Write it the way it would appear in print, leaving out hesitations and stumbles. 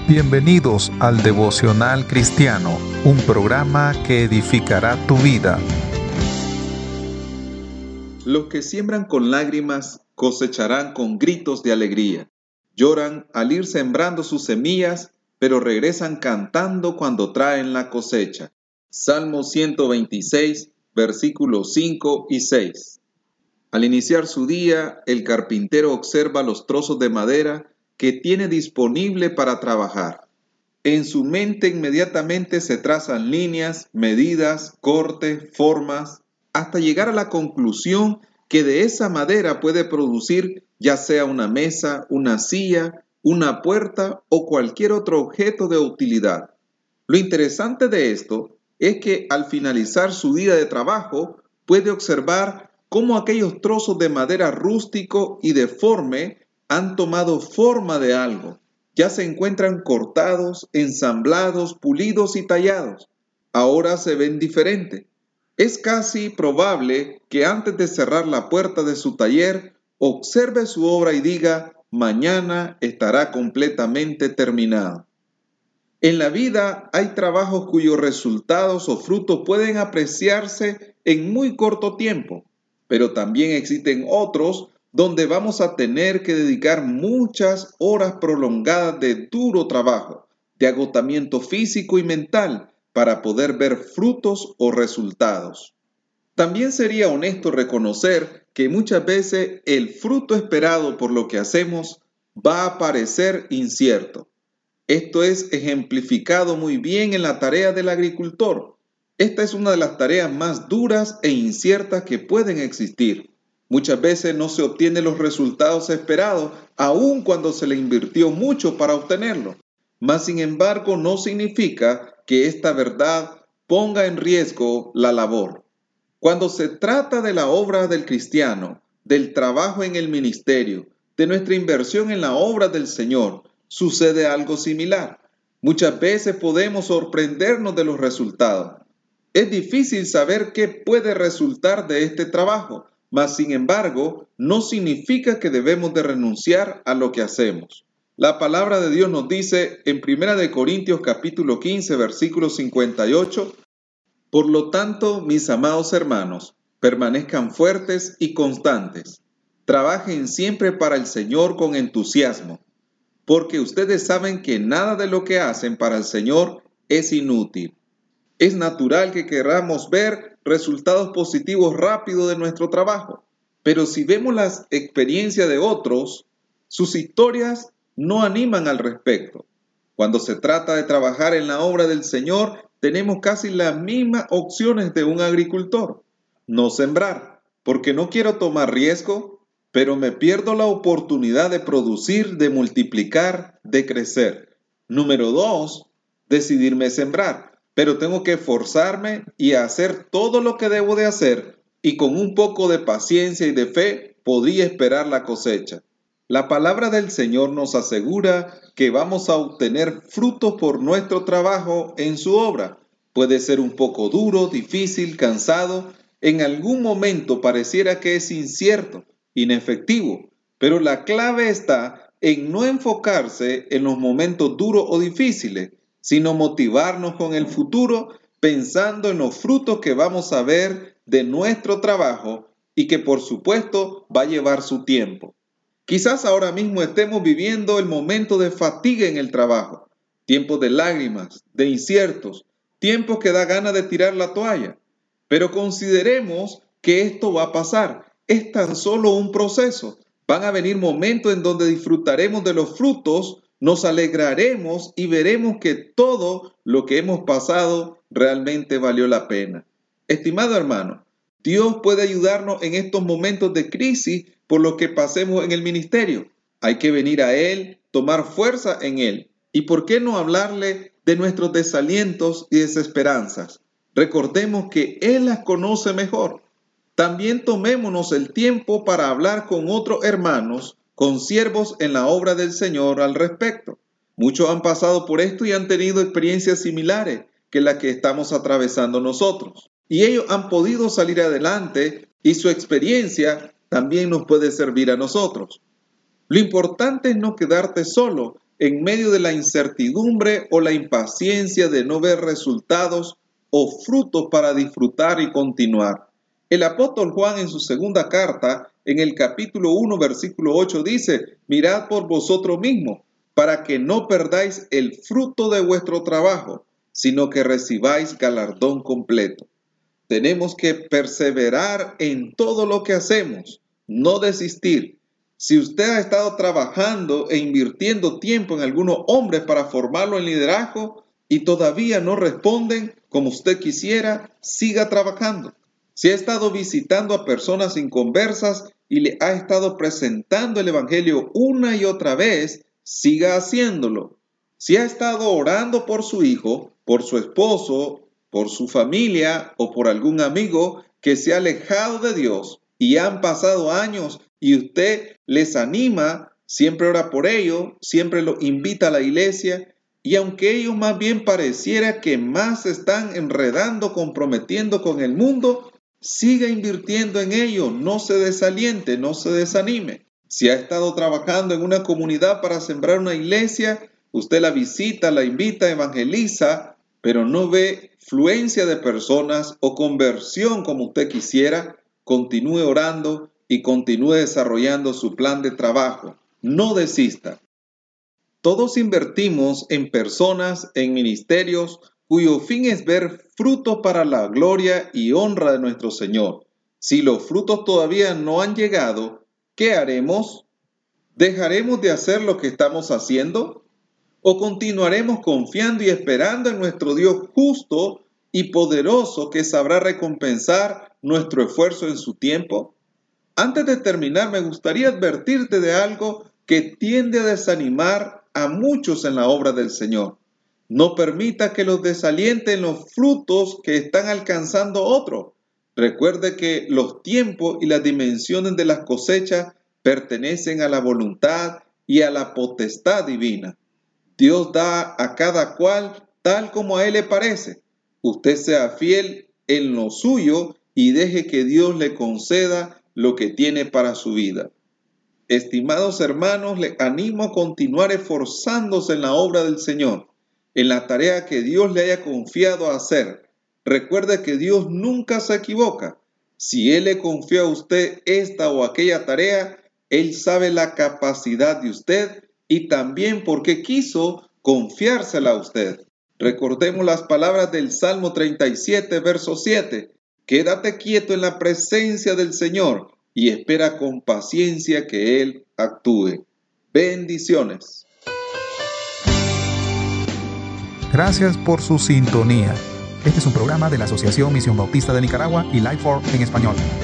Bienvenidos al Devocional Cristiano, un programa que edificará tu vida. Los que siembran con lágrimas cosecharán con gritos de alegría. Lloran al ir sembrando sus semillas, pero regresan cantando cuando traen la cosecha. Salmo 126, versículos 5 y 6. Al iniciar su día, el carpintero observa los trozos de madera que tiene disponible para trabajar. En su mente inmediatamente se trazan líneas, medidas, cortes, formas, hasta llegar a la conclusión que de esa madera puede producir ya sea una mesa, una silla, una puerta o cualquier otro objeto de utilidad. Lo interesante de esto es que al finalizar su día de trabajo puede observar cómo aquellos trozos de madera rústico y deforme han tomado forma de algo. Ya se encuentran cortados, ensamblados, pulidos y tallados. Ahora se ven diferentes. Es casi probable que antes de cerrar la puerta de su taller, observe su obra y diga, mañana estará completamente terminado. En la vida hay trabajos cuyos resultados o frutos pueden apreciarse en muy corto tiempo, pero también existen otros donde vamos a tener que dedicar muchas horas prolongadas de duro trabajo, de agotamiento físico y mental para poder ver frutos o resultados. También sería honesto reconocer que muchas veces el fruto esperado por lo que hacemos va a parecer incierto. Esto es ejemplificado muy bien en la tarea del agricultor. Esta es una de las tareas más duras e inciertas que pueden existir. Muchas veces no se obtienen los resultados esperados, aun cuando se le invirtió mucho para obtenerlo. Mas, sin embargo, no significa que esta verdad ponga en riesgo la labor. Cuando se trata de la obra del cristiano, del trabajo en el ministerio, de nuestra inversión en la obra del Señor, sucede algo similar. Muchas veces podemos sorprendernos de los resultados. Es difícil saber qué puede resultar de este trabajo, mas sin embargo, no significa que debemos de renunciar a lo que hacemos. La palabra de Dios nos dice en 1 Corintios capítulo 15, versículo 58, por lo tanto, mis amados hermanos, permanezcan fuertes y constantes. Trabajen siempre para el Señor con entusiasmo, porque ustedes saben que nada de lo que hacen para el Señor es inútil. Es natural que queramos ver resultados positivos rápidos de nuestro trabajo, pero si vemos las experiencias de otros, sus historias no animan al respecto. Cuando se trata de trabajar en la obra del Señor, tenemos casi las mismas opciones de un agricultor. No sembrar, porque no quiero tomar riesgo, pero me pierdo la oportunidad de producir, de multiplicar, de crecer. Número 2, decidirme sembrar, pero tengo que esforzarme y hacer todo lo que debo de hacer, y con un poco de paciencia y de fe podría esperar la cosecha. La palabra del Señor nos asegura que vamos a obtener frutos por nuestro trabajo en su obra. Puede ser un poco duro, difícil, cansado. En algún momento pareciera que es incierto, inefectivo, pero la clave está en no enfocarse en los momentos duros o difíciles, sino motivarnos con el futuro pensando en los frutos que vamos a ver de nuestro trabajo y que por supuesto va a llevar su tiempo. Quizás ahora mismo estemos viviendo el momento de fatiga en el trabajo, tiempos de lágrimas, de inciertos, tiempos que da ganas de tirar la toalla. Pero consideremos que esto va a pasar, es tan solo un proceso. Van a venir momentos en donde disfrutaremos de los frutos, nos alegraremos y veremos que todo lo que hemos pasado realmente valió la pena. Estimado hermano, Dios puede ayudarnos en estos momentos de crisis por lo que pasemos en el ministerio. Hay que venir a Él, tomar fuerza en Él. ¿Y por qué no hablarle de nuestros desalientos y desesperanzas? Recordemos que Él las conoce mejor. También tomémonos el tiempo para hablar con otros hermanos, con siervos en la obra del Señor al respecto. Muchos han pasado por esto y han tenido experiencias similares que las que estamos atravesando nosotros. Y ellos han podido salir adelante y su experiencia también nos puede servir a nosotros. Lo importante es no quedarte solo en medio de la incertidumbre o la impaciencia de no ver resultados o frutos para disfrutar y continuar. El apóstol Juan en su segunda carta, en el capítulo 1, versículo 8, dice: mirad por vosotros mismos, para que no perdáis el fruto de vuestro trabajo, sino que recibáis galardón completo. Tenemos que perseverar en todo lo que hacemos, no desistir. Si usted ha estado trabajando e invirtiendo tiempo en algunos hombres para formarlo en liderazgo y todavía no responden como usted quisiera, siga trabajando. Si ha estado visitando a personas inconversas y le ha estado presentando el evangelio una y otra vez, siga haciéndolo. Si ha estado orando por su hijo, por su esposo, por su familia o por algún amigo que se ha alejado de Dios y han pasado años y usted les anima, siempre ora por ellos, siempre los invita a la iglesia, y aunque ellos más bien pareciera que más se están enredando, comprometiendo con el mundo, siga invirtiendo en ellos, no se desaliente, no se desanime. Si ha estado trabajando en una comunidad para sembrar una iglesia, usted la visita, la invita, evangeliza, pero no ve fluencia de personas o conversión como usted quisiera, continúe orando y continúe desarrollando su plan de trabajo. No desista. Todos invertimos en personas, en ministerios, cuyo fin es ver frutos para la gloria y honra de nuestro Señor. Si los frutos todavía no han llegado, ¿qué haremos? ¿Dejaremos de hacer lo que estamos haciendo? ¿O continuaremos confiando y esperando en nuestro Dios justo y poderoso que sabrá recompensar nuestro esfuerzo en su tiempo? Antes de terminar, me gustaría advertirte de algo que tiende a desanimar a muchos en la obra del Señor. No permita que los desalienten los frutos que están alcanzando otros. Recuerde que los tiempos y las dimensiones de las cosechas pertenecen a la voluntad y a la potestad divina. Dios da a cada cual tal como a Él le parece. Usted sea fiel en lo suyo y deje que Dios le conceda lo que tiene para su vida. Estimados hermanos, les animo a continuar esforzándose en la obra del Señor, en la tarea que Dios le haya confiado a hacer. Recuerde que Dios nunca se equivoca. Si Él le confió a usted esta o aquella tarea, Él sabe la capacidad de usted y también por qué quiso confiársela a usted. Recordemos las palabras del Salmo 37, verso 7. Quédate quieto en la presencia del Señor y espera con paciencia que Él actúe. Bendiciones. Gracias por su sintonía. Este es un programa de la Asociación Misión Bautista de Nicaragua y Life for en español.